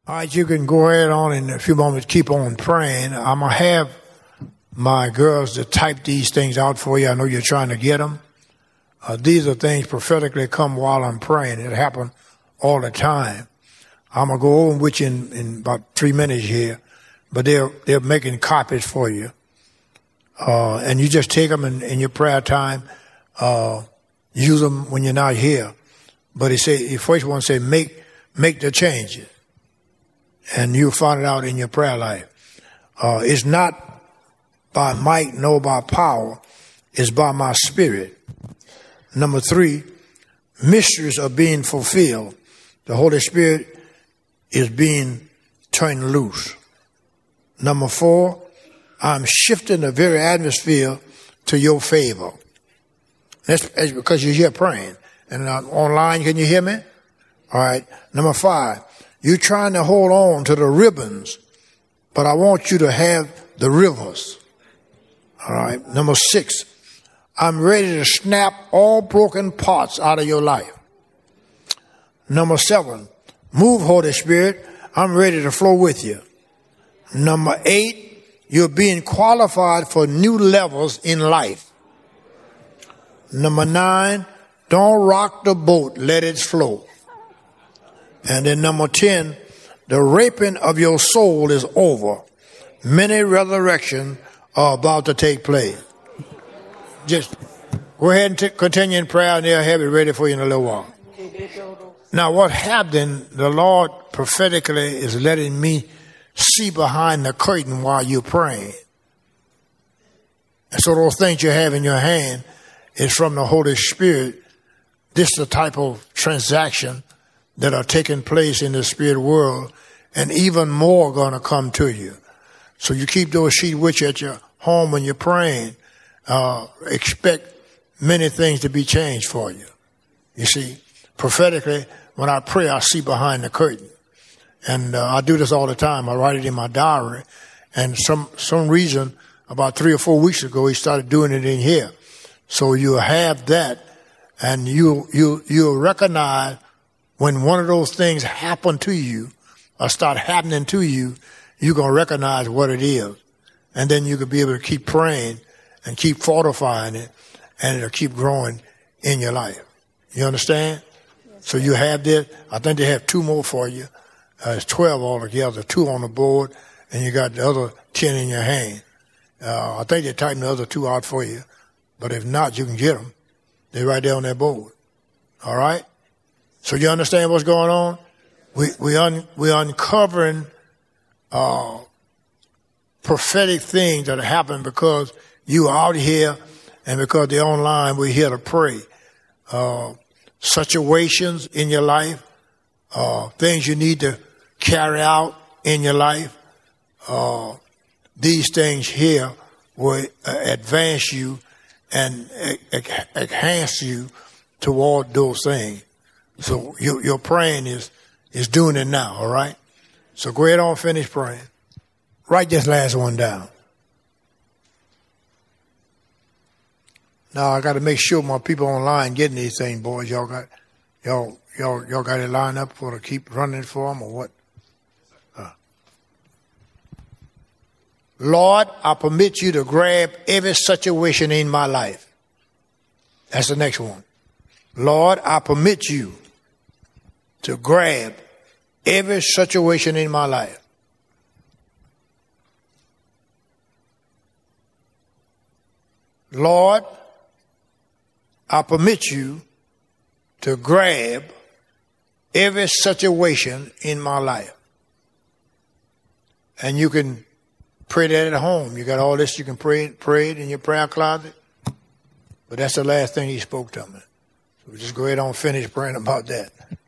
All right, you can go ahead on in a few moments, keep on praying. I'm going to have my girls to type these things out for you. I know you're trying to get them. These are things prophetically come while I'm praying. It happen all the time. I'm going to go over which in about 3 minutes here, but they're making copies for you. And you just take them in your prayer time, use them when you're not here. But he first one say, make the changes. And you'll find it out in your prayer life. It's not by might nor by power. It's by my spirit. Number 3, mysteries are being fulfilled. The Holy Spirit is being turned loose. Number 4, I'm shifting the very atmosphere to your favor. That's because you're here praying. And online, can you hear me? All right. Number 5, you're trying to hold on to the ribbons, but I want you to have the rivers. All right. Number 6, I'm ready to snap all broken parts out of your life. Number 7, move, Holy Spirit. I'm ready to flow with you. Number 8, you're being qualified for new levels in life. Number 9, don't rock the boat, let it flow. And then number 10, the raping of your soul is over. Many resurrections are about to take place. Just go ahead and continue in prayer, and they'll have it ready for you in a little while. Now, what happened, the Lord prophetically is letting me see behind the curtain while you're praying. And so those things you have in your hand is from the Holy Spirit. This is the type of transaction that are taking place in the spirit world, and even more going to come to you. So you keep those sheets with you at your home when you're praying. Expect many things to be changed for you. You see, prophetically, when I pray, I see behind the curtain. And I do this all the time. I write it in my diary. And some reason, about 3 or 4 weeks ago, he started doing it in here. So you'll have that, and you'll recognize when one of those things happen to you or start happening to you, you're going to recognize what it is. And then you can be able to keep praying and keep fortifying it, and it'll keep growing in your life. You understand? So you have this. I think they have 2 more for you. It's 12 altogether, 2 on the board, and you got the other 10 in your hand. I think they're typing the other 2 out for you. But if not, you can get them. They're right there on that board. All right? So you understand what's going on? We're uncovering prophetic things that happen because you are out here, and because they're online, we're here to pray. Situations in your life, things you need to carry out in your life. These things here will advance you and enhance you toward those things. So your praying is doing it now, all right? So go ahead on, finish praying. Write this last one down. Now I got to make sure my people online getting these things, boys. Y'all got it lined up for to keep running for them or what? Lord, I permit you to grab every situation in my life. That's the next one. Lord, I permit you to grab every situation in my life. Lord, I permit you to grab every situation in my life. And you can pray that at home. You got all this, you can pray it in your prayer closet. But that's the last thing he spoke to me. So just go ahead on, finish praying about that.